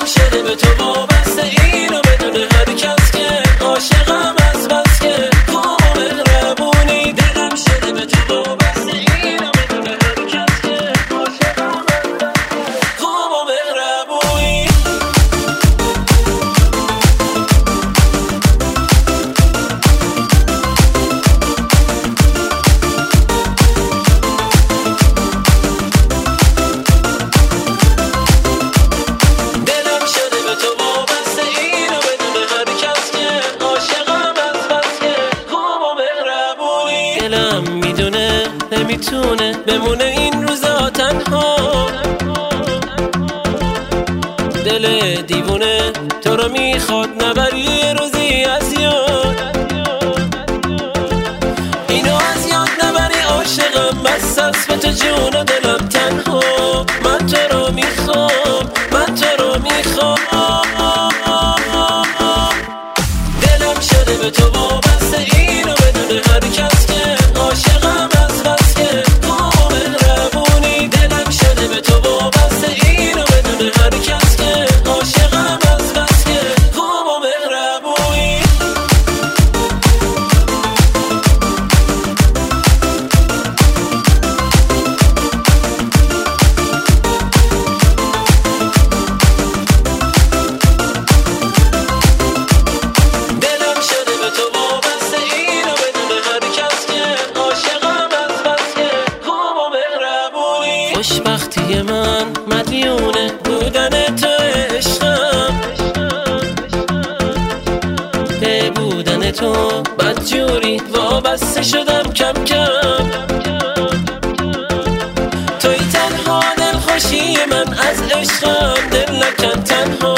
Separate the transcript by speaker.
Speaker 1: دلم شده به تو وابسته، اینو بدون هر کس که عاشقم از بس که خوب و مهربونی. دلم شده به تو وابسته، اینو بدون هر کس که عاشقم از بس که خوب و مهربونی. دلم میدونه نمیتونه بمونه این روزا تنها، دل دیوونه تو رو میخواد نبری یه روزی از یاد، اینو از یاد نبری عاشقم، بس از به تو جون و دلم تنها. من تو رو میخوام، من تو رو میخوام. دلم شده به تو وابسته، اینو بدون هر کس که عاشقم از بس که خوب و مهربونی. دلم شده به تو وابسته، اینو بدون هر کس که عاشقم از بس که خوب و مهربونی. دلم شده به تو وابسته، اینو بدون هر کس که عاشقم از بس که خوب و مهربونی. خوشبختی من مدیونه بودن تو عشقم، به بودن تو بدجوری وابسته شدم کم کم. توی تنها دلخوشی من از عشقم، دل نکن تنها.